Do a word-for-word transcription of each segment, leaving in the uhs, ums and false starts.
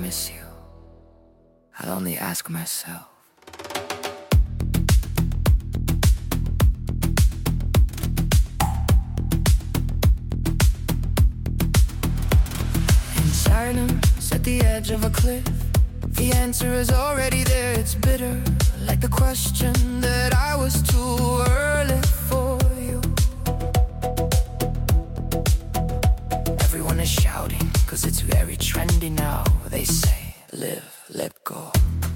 miss you, I'll only ask myself. In silence at the edge of a cliff, the answer is already there, it's bitter, like the question that I was too early for you. Everyone is shouting, cause it's very trendy now. They say, live, let go.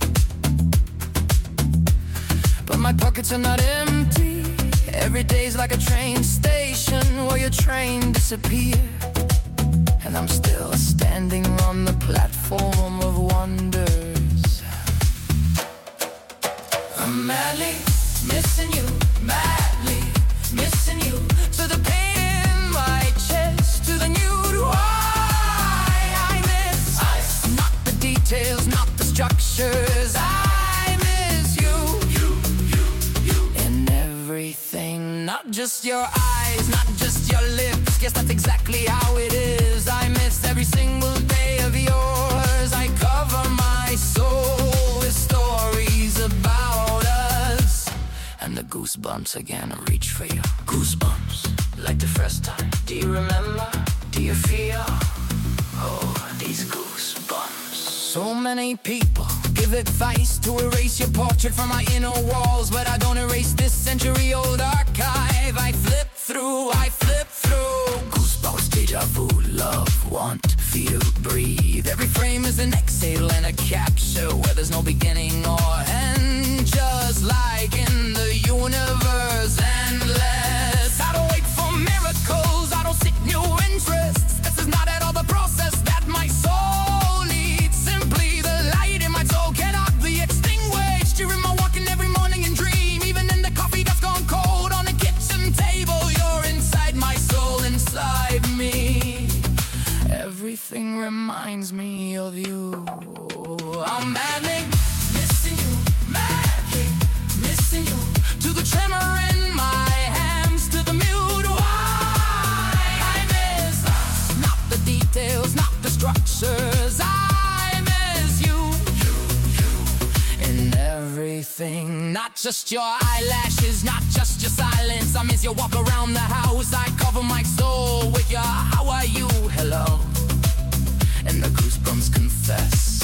But my pockets are not empty. Every day's like a train station where your train disappears, and I'm still standing on the platform of wonders. I'm madly missing you, madly missing you. To the pain in my chest, to the nude why I miss I, not the details, not the structures. I miss you, you, you, you. In everything, not just your eyes, not just your lips. Guess that's exactly how it is. I miss every single day of yours. I cover my soul with stories about us, and the goosebumps again reach for you. Goosebumps, like the first time. Do you remember? Do you feel? Oh, these goosebumps. So many people give advice to erase your portrait from my inner walls, but I don't erase this century-old archive. I flip through, I flip through. Goosebumps, deja vu, love, want, feel, breathe. Every frame is an exhale and a capture where there's no beginning or end. Just like in the universe, endless. I don't wait for miracles, I don't seek new interests. This is not at all the process that my soul needs. Simply the light in my soul cannot be extinguished. During my walking every morning and dream, even in the coffee that's gone cold on the kitchen table, you're inside my soul, inside me. Everything reminds me of you. I'm madly missing you, madly missing you. To the tremor in my hands, to the mute why I miss not the details, not the structures. I miss you, you, you. In everything, not just your eyelashes, not just your silence. I miss your walk around the house. I cover my soul with your how are you, hello. And the goosebumps confess,